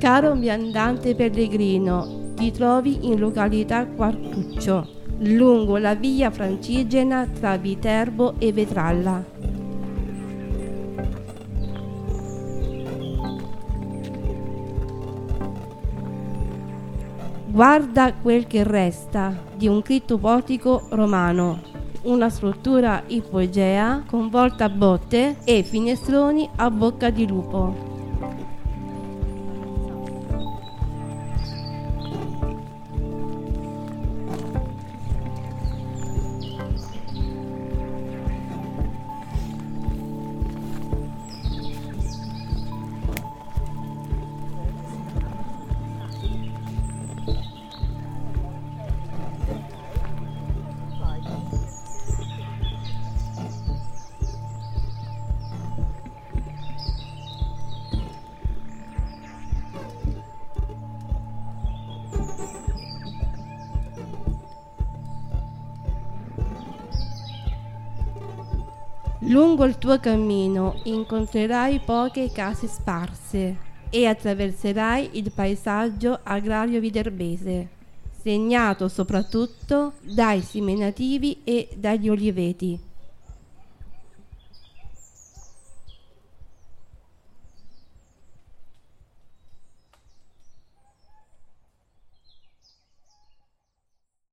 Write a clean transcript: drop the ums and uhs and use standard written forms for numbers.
Caro viandante pellegrino, ti trovi in località Quartuccio, lungo la via Francigena tra Viterbo e Vetralla. Guarda quel che resta di un critto portico romano, una struttura ipogea con volta a botte e finestroni a bocca di lupo. Lungo il tuo cammino incontrerai poche case sparse e attraverserai il paesaggio agrario viterbese, segnato soprattutto dai seminativi e dagli oliveti.